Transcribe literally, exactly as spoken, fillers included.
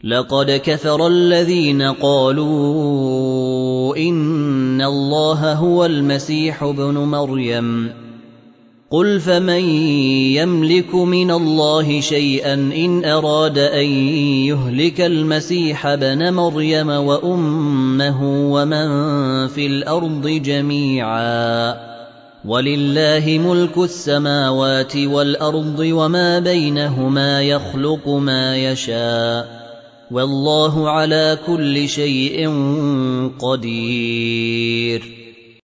لقد كفر الذين قالوا إن الله هو المسيح ابن مريم قل فمن يملك من الله شيئا إن أراد أن يهلك المسيح ابن مريم وأمه ومن في الأرض جميعا ولله ملك السماوات والأرض وما بينهما يخلق ما يشاء والله على كل شيء قدير